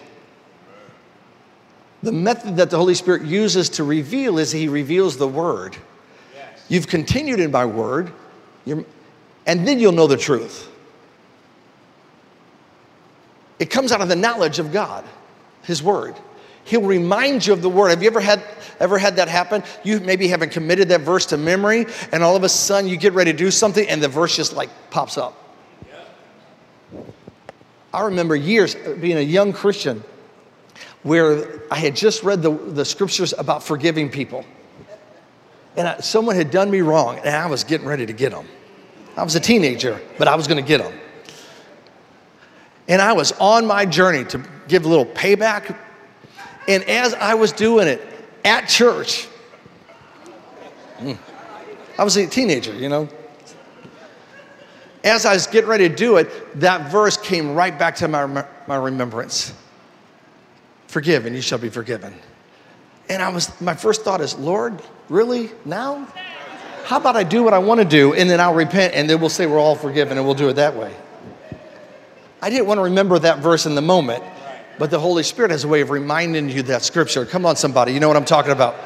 The method that the Holy Spirit uses to reveal is he reveals the word. Yes. You've continued in my word, you're, and then you'll know the truth. It comes out of the knowledge of God, his word. He'll remind you of the word. Have you ever had ever had that happen? You maybe haven't committed that verse to memory, and all of a sudden you get ready to do something, and the verse just like pops up. I remember years being a young Christian, where I had just read the, the scriptures about forgiving people. And I, someone had done me wrong, and I was getting ready to get them. I was a teenager, but I was going to get them. And I was on my journey to give a little payback. And as I was doing it at church, I was a teenager, you know. As I was getting ready to do it, that verse came right back to my, my remembrance. Forgive and you shall be forgiven. And I was, my first thought is, Lord, really, now? How about I do what I want to do, and then I'll repent, and then we'll say we're all forgiven, and we'll do it that way. I didn't want to remember that verse in the moment, but the Holy Spirit has a way of reminding you that scripture. Come on, somebody, you know what I'm talking about.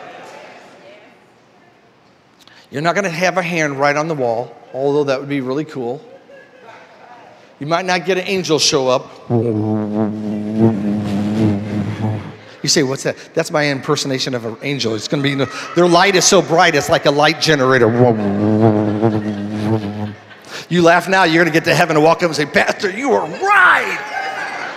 You're not going to have a hand right on the wall, although that would be really cool. You might not get an angel show up. You say, what's that? That's my impersonation of an angel. It's going to be, you know, their light is so bright, it's like a light generator. You laugh now, you're going to get to heaven and walk up and say, Pastor, you were right.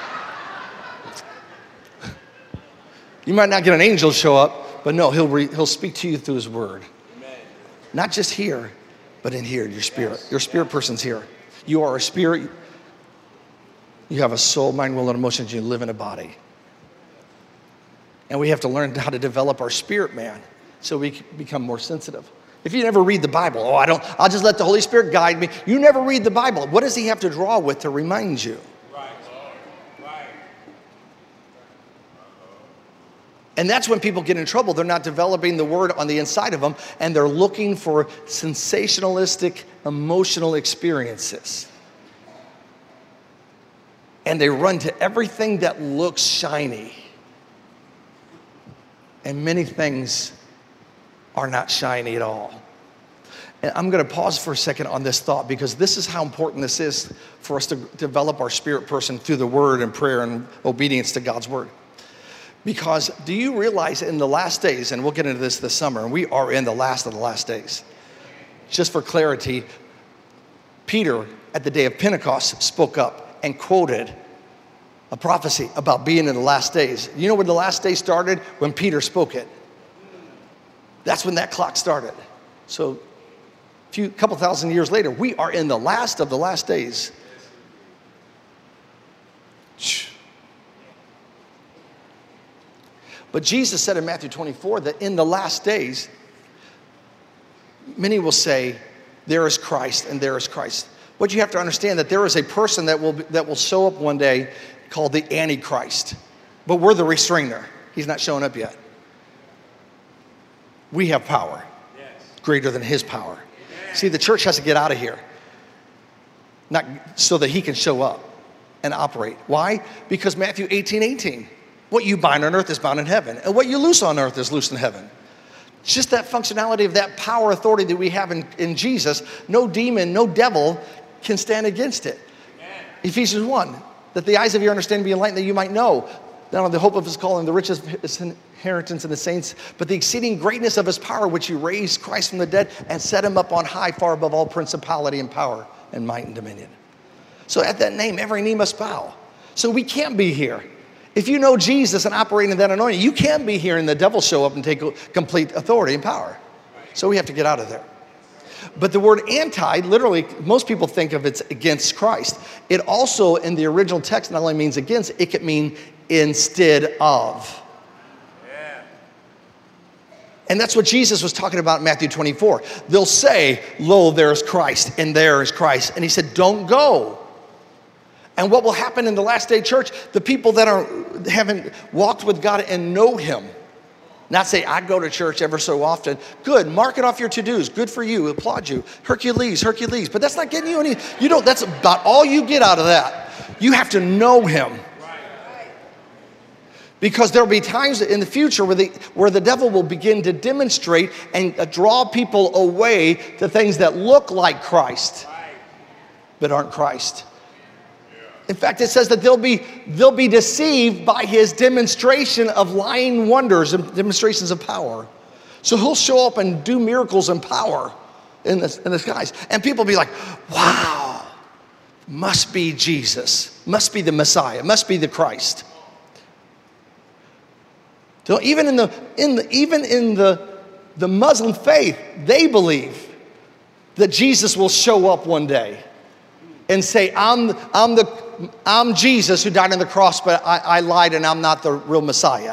You might not get an angel show up, but no, he'll, re, he'll speak to you through his word. Amen. Not just here, but in here, your spirit. Your spirit person's here. You are a spirit. You have a soul, mind, will, and emotions. You live in a body. And we have to learn how to develop our spirit man so we can become more sensitive. If you never read the Bible, oh, I don't, I'll just let the Holy Spirit guide me. You never read the Bible. What does he have to draw with to remind you? Right. Right. And that's when people get in trouble. They're not developing the word on the inside of them, and they're looking for sensationalistic, emotional experiences. And they run to everything that looks shiny. And many things are not shiny at all. And I'm going to pause for a second on this thought, because this is how important this is for us to develop our spirit person through the word and prayer and obedience to God's word. Because do you realize in the last days, and we'll get into this this summer, and we are in the last of the last days. Just for clarity, Peter at the day of Pentecost spoke up and quoted a prophecy about being in the last days. You know when the last day started? When Peter spoke it. That's when that clock started. So a few, couple thousand years later, we are in the last of the last days. But Jesus said in Matthew twenty-four that in the last days, many will say, there is Christ and there is Christ. But you have to understand that there is a person that will, that will show up one day called the Antichrist. But we're the restrainer. He's not showing up yet. We have power, yes, greater than his power. Yes. See, the church has to get out of here, not so that he can show up and operate. Why? Because Matthew eighteen eighteen, what you bind on earth is bound in heaven, and what you loose on earth is loosed in heaven. It's just that functionality of that power authority that we have in, in Jesus. No demon, no devil can stand against it. Amen. Ephesians one, that the eyes of your understanding be enlightened, that you might know not only the hope of his calling, the riches of his inheritance in the saints, but the exceeding greatness of his power, which he raised Christ from the dead and set him up on high, far above all principality and power and might and dominion. So at that name, every knee must bow. So we can't be here. If you know Jesus and operate in that anointing, you can be here and the devil show up and take complete authority and power. So we have to get out of there. But the word anti, literally, most people think of it's against Christ. It also, in the original text, not only means against, it could mean instead of. Yeah. And that's what Jesus was talking about in Matthew twenty-four. They'll say, lo, there is Christ, and there is Christ. And he said, don't go. And what will happen in the last day church, the people that are haven't walked with God and know him, not say, I go to church ever so often. Good, mark it off your to-dos. Good for you, applaud you. Hercules, Hercules. But that's not getting you any, you don't, that's about all you get out of that. You have to know him. Because there'll be times in the future where the, where the devil will begin to demonstrate and uh, draw people away to things that look like Christ, but aren't Christ. In fact, it says that they'll be, they'll be deceived by his demonstration of lying wonders and demonstrations of power. So he'll show up and do miracles and power in the, in the skies. And people will be like, wow, must be Jesus, must be the Messiah, must be the Christ. So even in the, in the, even in the, the Muslim faith, they believe that Jesus will show up one day and say, I'm, I'm, the, I'm Jesus who died on the cross, but I, I lied and I'm not the real Messiah.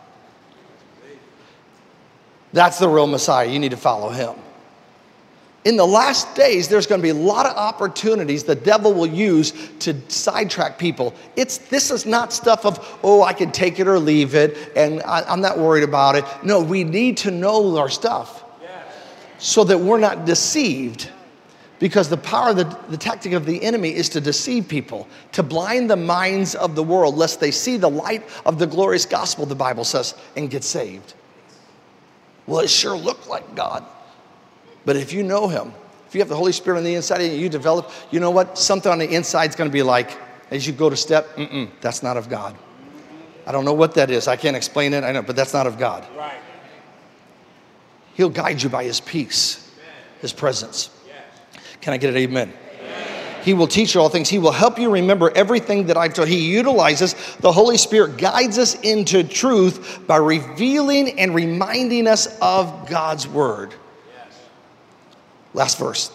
That's the real Messiah. You need to follow him. In the last days, there's going to be a lot of opportunities the devil will use to sidetrack people. It's, this is not stuff of, oh, I can take it or leave it, and I, I'm not worried about it. No, we need to know our stuff so that we're not deceived, because the power, the, the tactic of the enemy is to deceive people, to blind the minds of the world, lest they see the light of the glorious gospel, the Bible says, and get saved. Well, it sure looked like God. But if you know him, if you have the Holy Spirit on the inside of you, you develop, you know what? Something on the inside is going to be like, as you go to step, mm-mm, that's not of God. I don't know what that is. I can't explain it. I know, but that's not of God. Right. He'll guide you by his peace, his presence. Can I get an amen? Amen? He will teach you all things. He will help you remember everything that I've told. He utilizes, the Holy Spirit guides us into truth by revealing and reminding us of God's word. Last verse.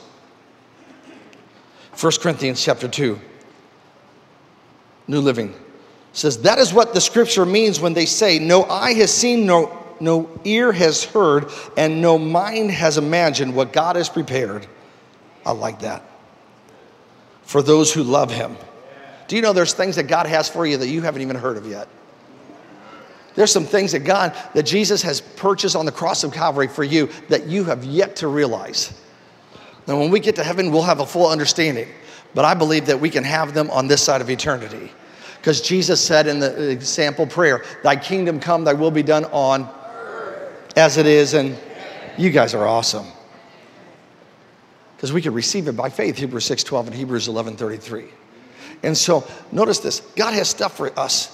First Corinthians chapter two. New Living. Says, that is what the scripture means when they say, no eye has seen, no, no ear has heard, and no mind has imagined what God has prepared. I like that. For those who love him. Do you know there's things that God has for you that you haven't even heard of yet? There's some things that God, that Jesus has purchased on the cross of Calvary for you that you have yet to realize. Now, when we get to heaven, we'll have a full understanding. But I believe that we can have them on this side of eternity. Because Jesus said in the example prayer, thy kingdom come, thy will be done on as it is. And you guys are awesome. Because we can receive it by faith, Hebrews six twelve and Hebrews eleven thirty-three. And so, notice this. God has stuff for us.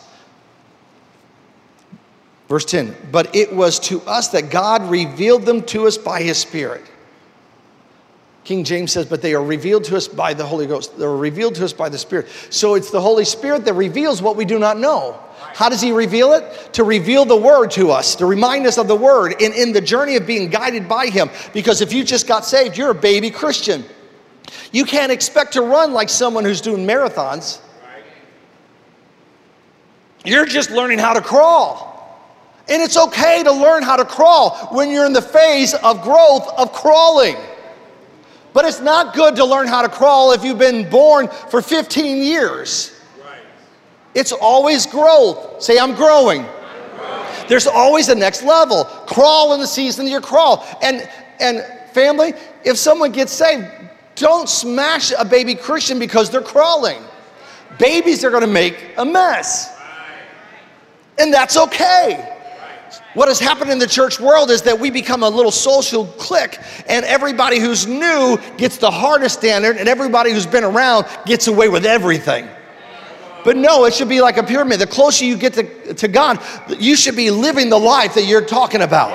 Verse ten, but it was to us that God revealed them to us by his Spirit. King James says, but they are revealed to us by the Holy Ghost. They're revealed to us by the Spirit. So it's the Holy Spirit that reveals what we do not know. How does he reveal it? To reveal the word to us, to remind us of the word in, in the journey of being guided by him. Because if you just got saved, you're a baby Christian. You can't expect to run like someone who's doing marathons. You're just learning how to crawl. And it's okay to learn how to crawl when you're in the phase of growth of crawling. But it's not good to learn how to crawl if you've been born for fifteen years. Right. It's always growth. Say, I'm growing. I'm growing. There's always a next level. Crawl in the season you crawl. And, and family, if someone gets saved, don't smash a baby Christian because they're crawling. Babies are going to make a mess. Right. And that's okay. What has happened in the church world is that we become a little social clique, and everybody who's new gets the hardest standard, and everybody who's been around gets away with everything. But no, it should be like a pyramid. The closer you get to, to God, you should be living the life that you're talking about.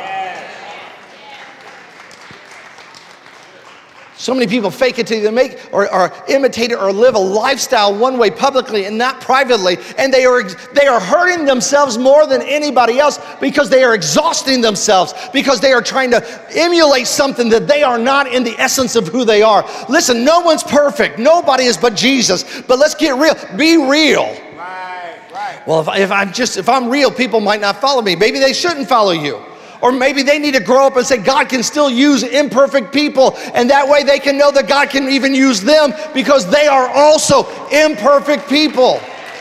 So many people fake it till they make or, or imitate it or live a lifestyle one way publicly and not privately. And they are, they are hurting themselves more than anybody else because they are exhausting themselves, because they are trying to emulate something that they are not in the essence of who they are. Listen, no one's perfect. Nobody is but Jesus. But let's get real. Be real. Right, right. Well, if, if I'm just, if I'm real, people might not follow me. Maybe they shouldn't follow you. Or maybe they need to grow up and say, God can still use imperfect people. And that way they can know that God can even use them because they are also imperfect people.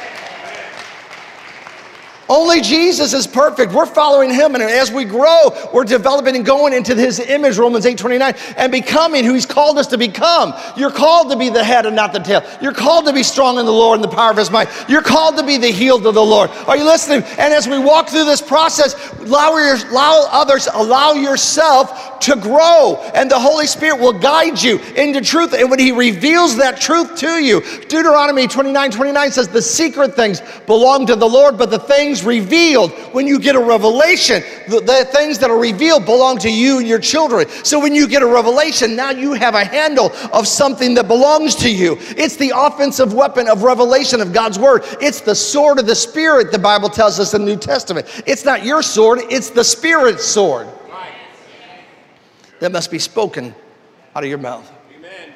Only Jesus is perfect. We're following him, and as we grow, we're developing and going into his image, Romans eight twenty-nine, and becoming who he's called us to become. You're called to be the head and not the tail. You're called to be strong in the Lord and the power of his might. You're called to be the healed of the Lord. Are you listening? And as we walk through this process, allow, your, allow others, allow yourself to grow, and the Holy Spirit will guide you into truth. And when he reveals that truth to you, Deuteronomy twenty-nine twenty-nine says, the secret things belong to the Lord, but the things things revealed. When you get a revelation, the, the things that are revealed belong to you and your children. So when you get a revelation, now you have a handle of something that belongs to you. It's the offensive weapon of revelation of God's word. It's the sword of the Spirit, the Bible tells us in the New Testament. It's not your sword, it's the Spirit's sword that must be spoken out of your mouth. Amen.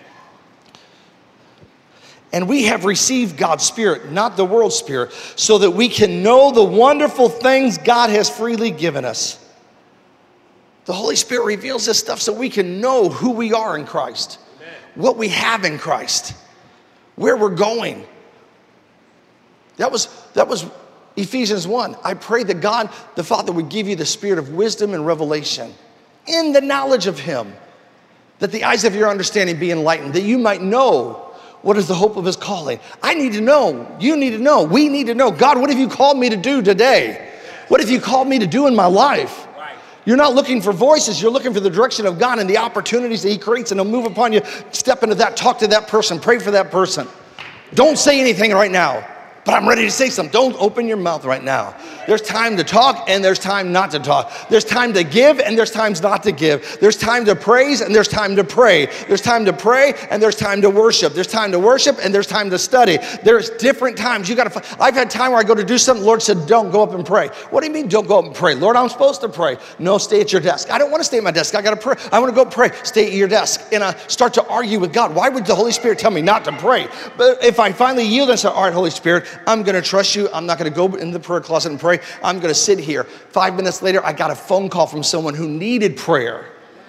And we have received God's Spirit, not the world's spirit, so that we can know the wonderful things God has freely given us. The Holy Spirit reveals this stuff so we can know who we are in Christ, Amen. What we have in Christ, where we're going. That was, that was Ephesians one. I pray that God, the Father, would give you the spirit of wisdom and revelation in the knowledge of him, that the eyes of your understanding be enlightened, that you might know what is the hope of his calling. I need to know. You need to know. We need to know. God, what have you called me to do today? What have you called me to do in my life? You're not looking for voices. You're looking for the direction of God and the opportunities that he creates, and he'll move upon you. Step into that. Talk to that person. Pray for that person. Don't say anything right now. But I'm ready to say something. Don't open your mouth right now. There's time to talk and there's time not to talk. There's time to give and there's times not to give. There's time to praise and there's time to pray. There's time to pray and there's time to worship. There's time to worship and there's time to study. There's different times. You got to. I've had time where I go to do something. The Lord said, "Don't go up and pray." What do you mean, don't go up and pray? Lord, I'm supposed to pray. No, stay at your desk. I don't want to stay at my desk. I got to pray. I want to go pray. Stay at your desk. And I start to argue with God. Why would the Holy Spirit tell me not to pray? But if I finally yield and say, "All right, Holy Spirit, I'm going to trust you. I'm not going to go in the prayer closet and pray. I'm going to sit here." Five minutes later, I got a phone call from someone who needed prayer.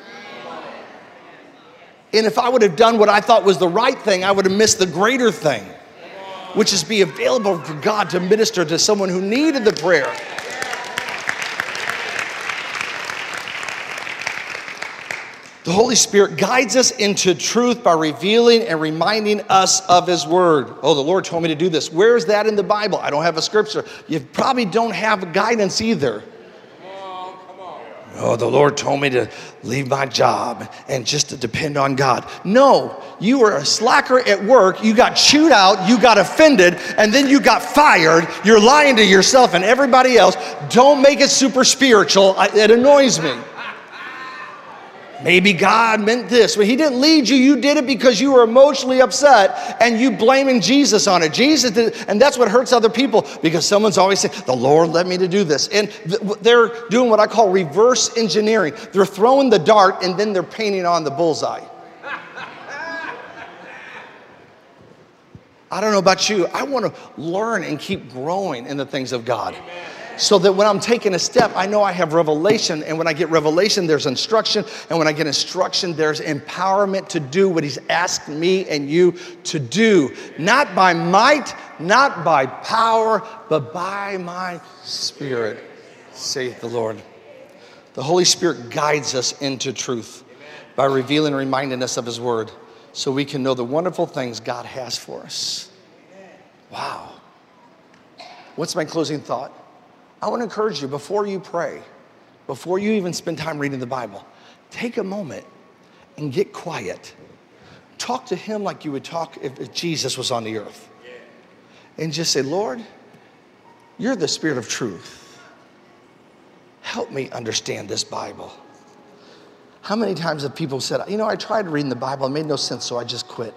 And if I would have done what I thought was the right thing, I would have missed the greater thing, which is be available for God to minister to someone who needed the prayer. The Holy Spirit guides us into truth by revealing and reminding us of his word. Oh, the Lord told me to do this. Where is that in the Bible? I don't have a scripture. You probably don't have guidance either. Come on, come on. Oh, the Lord told me to leave my job and just to depend on God. No, you were a slacker at work. You got chewed out. You got offended. And then you got fired. You're lying to yourself and everybody else. Don't make it super spiritual. It annoys me. Maybe God meant this. Well, he didn't lead you. You did it because you were emotionally upset and you blaming Jesus on it. Jesus did it, and that's what hurts other people, because someone's always saying, "The Lord led me to do this." And th- they're doing what I call reverse engineering. They're throwing the dart and then they're painting on the bullseye. I don't know about you. I want to learn and keep growing in the things of God. Amen. So that when I'm taking a step, I know I have revelation. And when I get revelation, there's instruction. And when I get instruction, there's empowerment to do what he's asked me and you to do. Not by might, not by power, but by my Spirit, saith the Lord. The Holy Spirit guides us into truth by revealing and reminding us of his word, so we can know the wonderful things God has for us. Wow. What's my closing thought? I want to encourage you, before you pray, before you even spend time reading the Bible, take a moment and get quiet. Talk to him like you would talk if, if Jesus was on the earth. And just say, "Lord, you're the Spirit of truth. Help me understand this Bible." How many times have people said, "You know, I tried reading the Bible, it made no sense, so I just quit."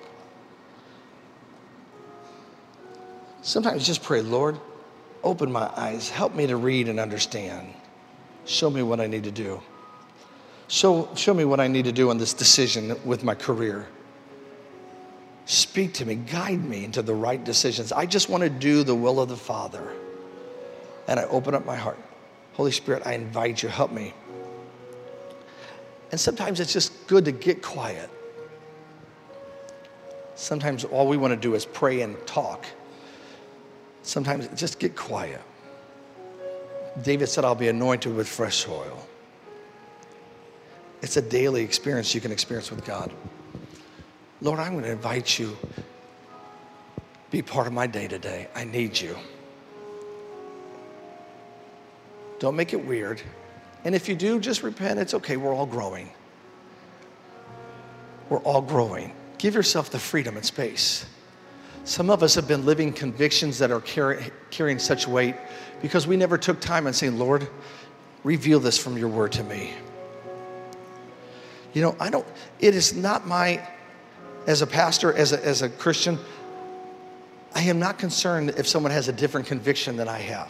Sometimes just pray, "Lord, open my eyes. Help me to read and understand. Show me what I need to do. Show, show me what I need to do in this decision with my career. Speak to me. Guide me into the right decisions. I just want to do the will of the Father." And I open up my heart. Holy Spirit, I invite you. Help me. And sometimes it's just good to get quiet. Sometimes all we want to do is pray and talk. Sometimes just get quiet. David said, "I'll be anointed with fresh oil." It's a daily experience you can experience with God. Lord, I'm going to invite you. Be part of my day today. I need you. Don't make it weird. And if you do, just repent. It's okay. We're all growing. We're all growing. Give yourself the freedom and space Some of us have been living convictions that are carry, carrying such weight because we never took time and saying, Lord, reveal this from your word to me. You know, I don't, it is not my, as a pastor, as a, as a Christian, I am not concerned if someone has a different conviction than I have.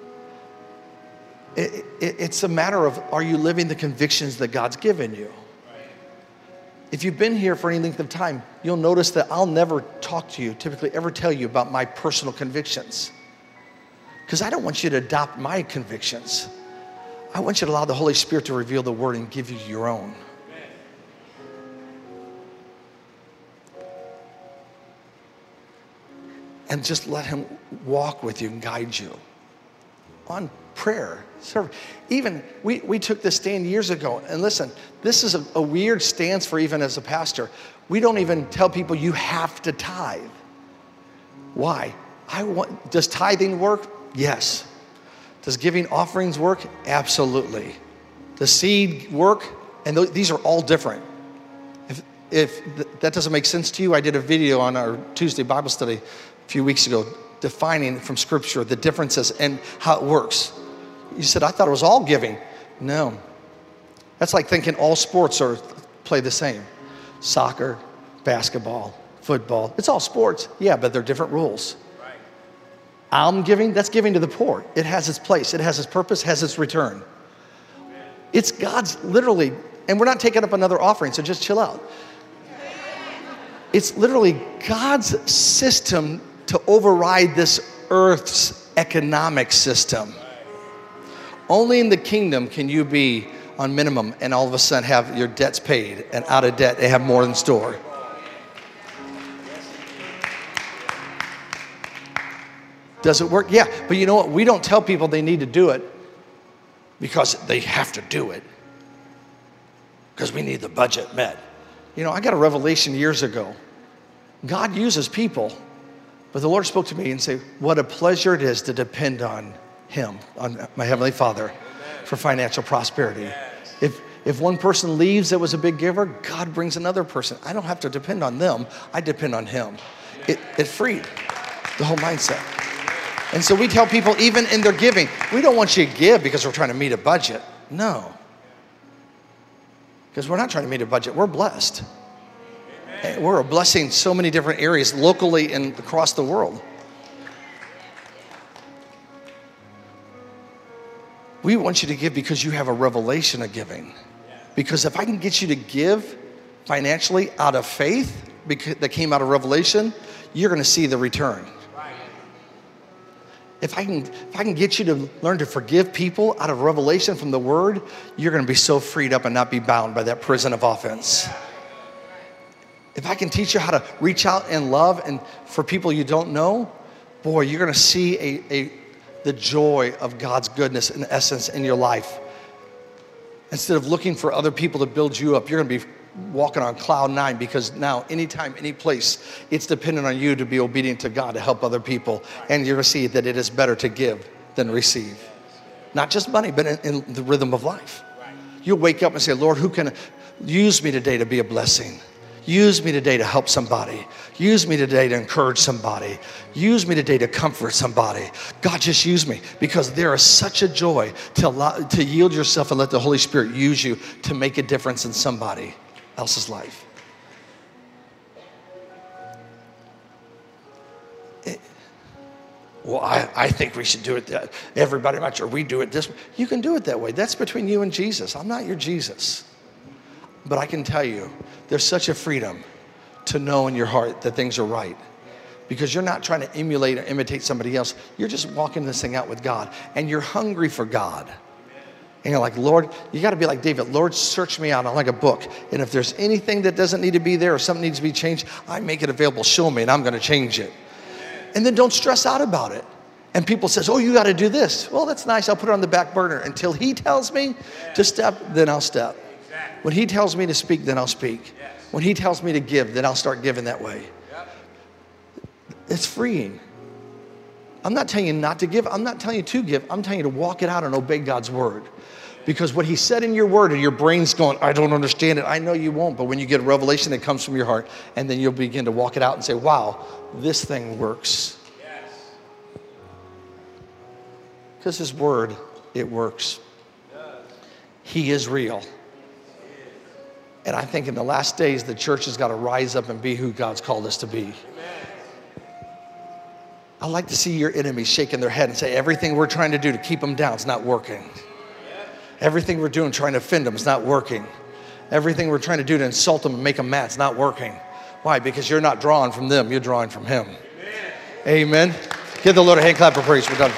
It, it, it's a matter of, are you living the convictions that God's given you? If you've been here for any length of time, you'll notice that I'll never talk to you, typically ever tell you about my personal convictions. Because I don't want you to adopt my convictions. I want you to allow the Holy Spirit to reveal the word and give you your own. And just let him walk with you and guide you on prayer. Even, we, we took this stand years ago. And listen, this is a, a weird stance for even as a pastor. We don't even tell people you have to tithe. Why? I want, does tithing work? Yes. Does giving offerings work? Absolutely. Does seed work? And th- these are all different. If, if th- that doesn't make sense to you, I did a video on our Tuesday Bible study a few weeks ago defining from Scripture the differences and how it works. You said, I thought it was all giving. No. That's like thinking all sports are play the same. Soccer, basketball, football. It's all sports. Yeah, but they're different rules. Right. Alm giving, that's giving to the poor. It has its place. It has its purpose, has its return. Amen. It's God's literally, and we're not taking up another offering, so just chill out. It's literally God's system to override this earth's economic system. Only in the kingdom can you be on minimum and all of a sudden have your debts paid and out of debt, they have more in store. Does it work? Yeah, but you know what? We don't tell people they need to do it because they have to do it because we need the budget met. You know, I got a revelation years ago. God uses people, but the Lord spoke to me and said, what a pleasure it is to depend on him, on my Heavenly Father, for financial prosperity. If if one person leaves that was a big giver, God brings another person. I don't have to depend on them. I depend on him. It, it freed the whole mindset. And so we tell people, even in their giving, we don't want you to give because we're trying to meet a budget. No. Because we're not trying to meet a budget. We're blessed. And we're a blessing in so many different areas, locally and across the world. We want you to give because you have a revelation of giving. Because if I can get you to give financially out of faith because that came out of revelation, you're going to see the return. If I can, if I can get you to learn to forgive people out of revelation from the word, you're going to be so freed up and not be bound by that prison of offense. If I can teach you how to reach out and love and for people you don't know, boy, you're going to see a, a the joy of God's goodness and essence in your life. Instead of looking for other people to build you up, you're going to be walking on cloud nine because now anytime, any place, it's dependent on you to be obedient to God to help other people. And you're going to see that it is better to give than receive. Not just money, but in, in the rhythm of life. You'll wake up and say, Lord, who can use me today to be a blessing? Use me today to help somebody. Use me today to encourage somebody. Use me today to comfort somebody. God, just use me, because there is such a joy to allow, to yield yourself and let the Holy Spirit use you to make a difference in somebody else's life. It, well, I, I think we should do it that everybody much, or we do it this way. You can do it that way. That's between you and Jesus. I'm not your Jesus. But I can tell you, there's such a freedom to know in your heart that things are right. Because you're not trying to emulate or imitate somebody else. You're just walking this thing out with God. And you're hungry for God. And you're like, Lord, you got to be like David. Lord, search me out. I'm like a book. And if there's anything that doesn't need to be there or something needs to be changed, I make it available. Show me and I'm going to change it. And then don't stress out about it. And people says, oh, you got to do this. Well, that's nice. I'll put it on the back burner. Until he tells me to step, then I'll step. When he tells me to speak, then I'll speak. Yes. When he tells me to give, then I'll start giving that way. Yep. It's freeing. I'm not telling you not to give. I'm not telling you to give. I'm telling you to walk it out and obey God's word. Because what he said in your word, and your brain's going, I don't understand it. I know you won't, but when you get a revelation, it comes from your heart, and then you'll begin to walk it out and say, wow, this thing works. Because his word, it works. He is real. And I think in the last days, the church has got to rise up and be who God's called us to be. I like to see your enemies shaking their head and say, everything we're trying to do to keep them down is not working. Everything we're doing trying to offend them is not working. Everything we're trying to do to insult them and make them mad is not working. Why? Because you're not drawing from them, you're drawing from him. Amen. Amen. Give the Lord a hand clap of praise. We're done.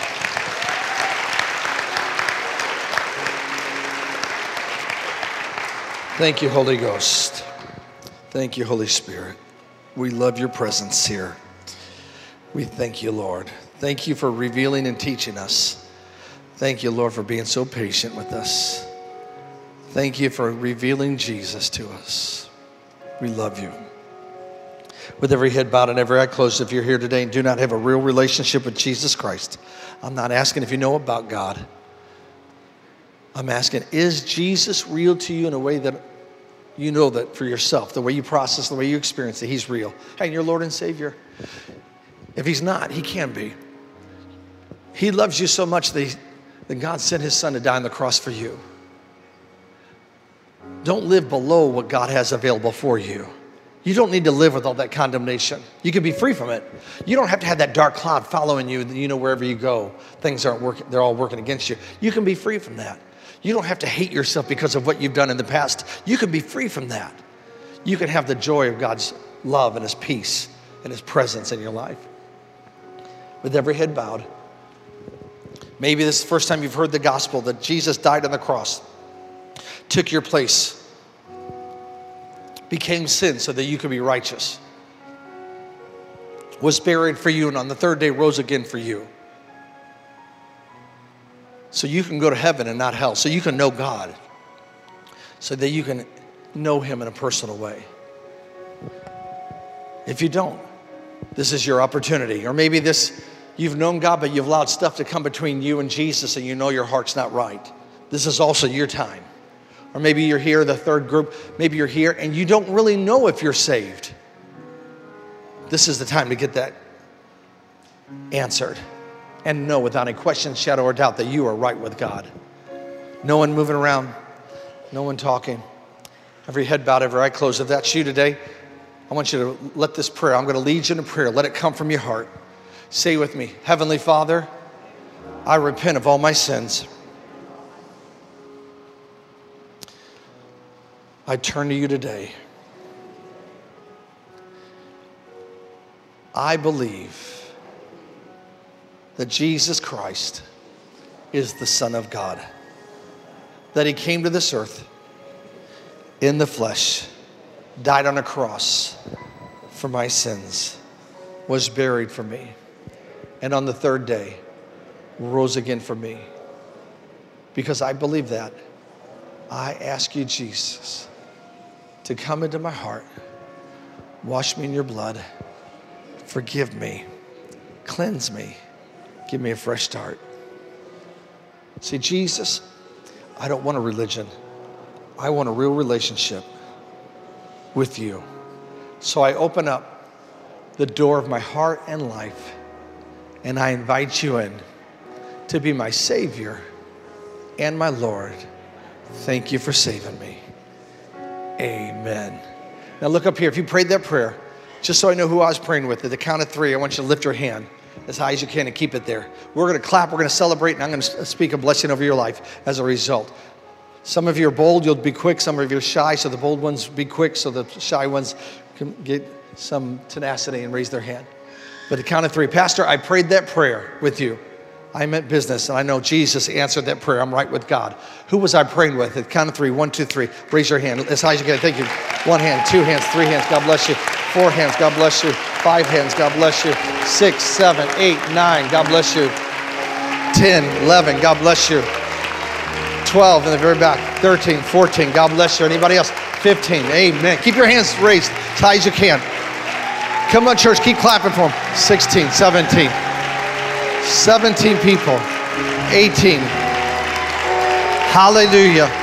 Thank you, Holy Ghost. Thank you, Holy Spirit. We love your presence here. We thank you, Lord. Thank you for revealing and teaching us. Thank you, Lord, for being so patient with us. Thank you for revealing Jesus to us. We love you. With every head bowed and every eye closed, if you're here today and do not have a real relationship with Jesus Christ, I'm not asking if you know about God. I'm asking, is Jesus real to you in a way that you know that for yourself, the way you process, the way you experience it, he's real? Hey, your Lord and Savior. If he's not, he can be. He loves you so much that, he, that God sent his son to die on the cross for you. Don't live below what God has available for you. You don't need to live with all that condemnation. You can be free from it. You don't have to have that dark cloud following you. You know, wherever you go, things aren't working. They're all working against you. You can be free from that. You don't have to hate yourself because of what you've done in the past. You can be free from that. You can have the joy of God's love and his peace and his presence in your life. With every head bowed. Maybe this is the first time you've heard the gospel that Jesus died on the cross, took your place, became sin so that you could be righteous, was buried for you, and on the third day rose again for you. So you can go to heaven and not hell. So you can know God. So that you can know him in a personal way. If you don't, this is your opportunity. Or maybe this, you've known God, but you've allowed stuff to come between you and Jesus and you know your heart's not right. This is also your time. Or maybe you're here, the third group, maybe you're here and you don't really know if you're saved. This is the time to get that answered. And know without any question, shadow, or doubt that you are right with God. No one moving around, no one talking. Every head bowed, every eye closed. If that's you today, I want you to let this prayer, I'm going to lead you in a prayer. Let it come from your heart. Say with me, Heavenly Father, I repent of all my sins. I turn to you today. I believe that Jesus Christ is the Son of God, that he came to this earth in the flesh, died on a cross for my sins, was buried for me, and on the third day rose again for me. Because I believe that, I ask you, Jesus, to come into my heart, wash me in your blood, forgive me, cleanse me, give me a fresh start. See, Jesus, I don't want a religion. I want a real relationship with you. So I open up the door of my heart and life, and I invite you in to be my Savior and my Lord. Thank you for saving me. Amen. Now look up here. If you prayed that prayer, just so I know who I was praying with, at the count of three, I want you to lift your hand as high as you can and keep it there. We're going to clap, we're going to celebrate, and I'm going to speak a blessing over your life as a result. Some of you are bold, you'll be quick. Some of you are shy, so the bold ones be quick so the shy ones can get some tenacity and raise their hand. But at the count of three, Pastor, I prayed that prayer with you. I meant business, and I know Jesus answered that prayer. I'm right with God. Who was I praying with? At the count of three, one, two, three. Raise your hand as high as you can. Thank you. One hand, two hands, three hands. God bless you. Four hands. God bless you. Five hands. God bless you. Six, seven, eight, nine. God bless you. Ten, eleven. God bless you. twelve in the very back. Thirteen, fourteen. God bless you. Anybody else? Fifteen. Amen. Keep your hands raised as high as you can. Come on, church. Keep clapping for them. Sixteen, seventeen. seventeen people, eighteen. Hallelujah.